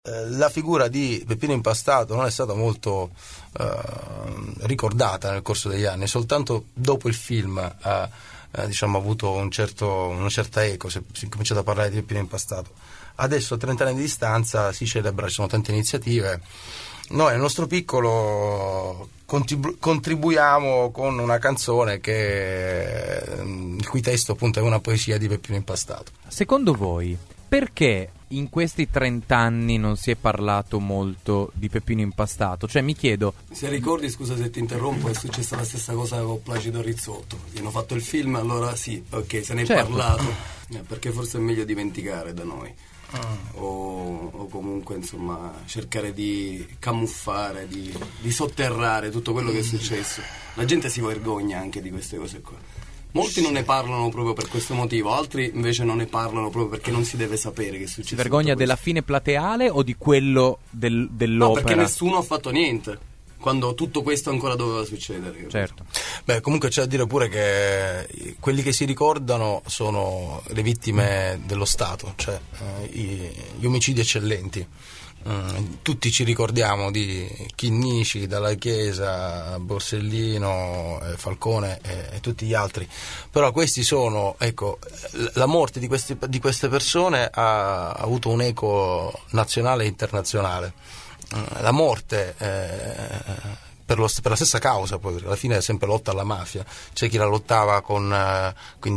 La figura di Peppino Impastato non è stata molto ricordata nel corso degli anni, soltanto dopo il film ha avuto una certa eco, si è cominciato a parlare di Peppino Impastato. Adesso, a 30 anni di distanza, si celebra, ci sono tante iniziative. Noi nel nostro piccolo contribuiamo con una canzone il cui testo appunto è una poesia di Peppino Impastato. Secondo voi, perché in questi 30 anni non si è parlato molto di Peppino Impastato? Cioè, mi chiedo... Se ricordi, scusa se ti interrompo, è successa la stessa cosa con Placido Rizzotto. Gli hanno fatto il film, allora sì, ok, se ne è parlato, perché forse è meglio dimenticare da noi. O comunque, insomma, cercare di camuffare, di sotterrare tutto quello che è successo. La gente si vergogna anche di queste cose qua. Molti non ne parlano proprio per questo motivo, altri invece non ne parlano proprio perché non si deve sapere che è successo. Si vergogna della fine plateale o di quello dell'opera? No, perché nessuno ha fatto niente, quando tutto questo ancora doveva succedere. Certo. Beh, comunque c'è da dire pure che quelli che si ricordano sono le vittime dello Stato, cioè gli omicidi eccellenti. Tutti ci ricordiamo di Chinnici, Dalla Chiesa, Borsellino, Falcone e tutti gli altri, però questi sono, ecco, la morte di queste persone ha avuto un eco nazionale e internazionale. La morte per la stessa causa, poi alla fine è sempre lotta alla mafia. C'è chi la lottava con la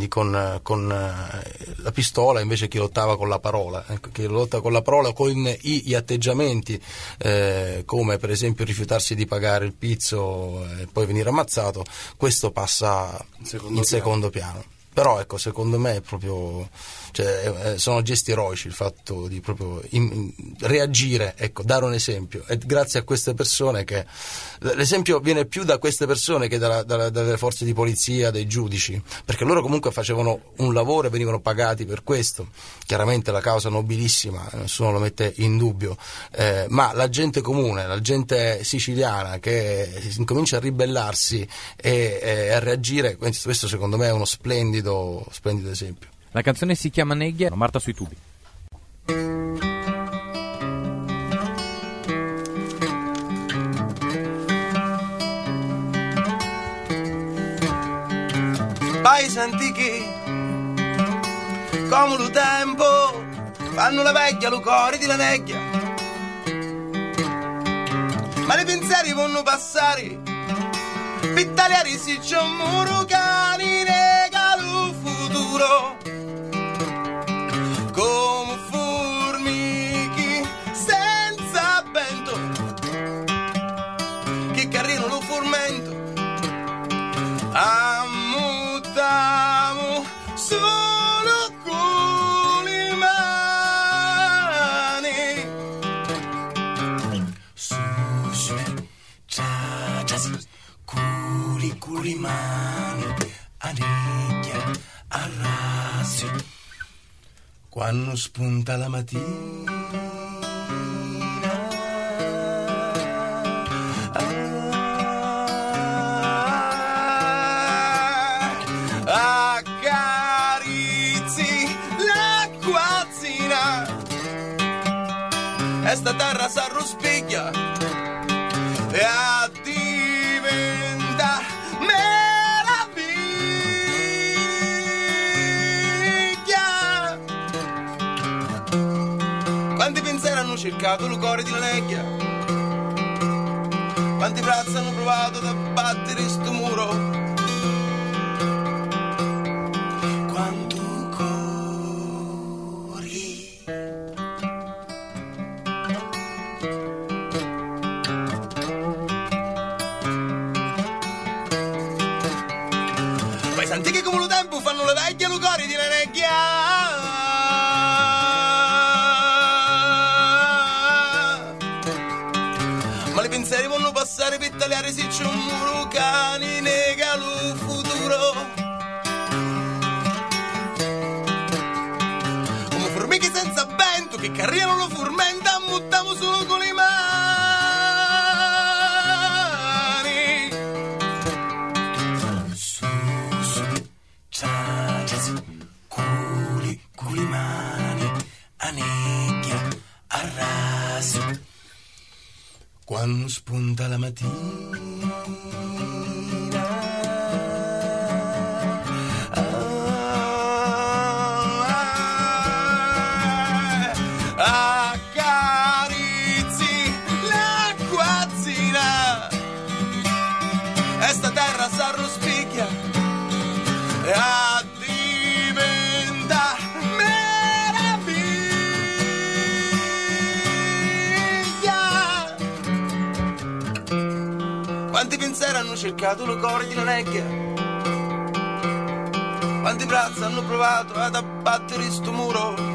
pistola, invece chi lottava con la parola. Ecco, chi lotta con la parola, con gli atteggiamenti, come per esempio rifiutarsi di pagare il pizzo e poi venire ammazzato, questo passa in secondo piano. Però ecco, secondo me è proprio, sono gesti eroici il fatto di proprio reagire, ecco, dare un esempio, e grazie a queste persone che l'esempio viene più da queste persone che dalle forze di polizia, dai giudici, perché loro comunque facevano un lavoro e venivano pagati per questo. Chiaramente la causa nobilissima, nessuno lo mette in dubbio, ma la gente comune, la gente siciliana che incomincia a ribellarsi e a reagire, questo secondo me è uno splendido esempio. La canzone si chiama Neghia, Marta sui tubi. Paesi antichi come lo tempo fanno la vecchia lucori di la neghia, ma i pensieri vanno passare pittaliari si c'è un muro cani nega lo futuro come formichi senza vento che carrino lo formento ammutamo solo con le mani su curi mani aneglia arrasi quando spunta la mattina accarezzi l'acquazzina e sta terra s'arrospiglia e a diventa meraviglia. Quanti pensieri hanno cercato il cuore di la neghia, quanti braccia hanno provato ad abbattere sto muro, quanto cori paesi antichi come lo tempo fanno le vecchie lucori di la neghia. I pensieri vanno passare per tagliare se c'è un muro cani nega lo futuro come formiche senza vento che carriano lo furmenta ammuttiamo solo con le mani su culi mani aneggia arrasi Quando spunta la mattina accarizzi l'acquazzina e sta terra s'arrospicchia e diventa meraviglia. Quanti pensieri hanno cercato lo cuore di una nebbia, quanti braccia hanno provato ad abbattere sto muro,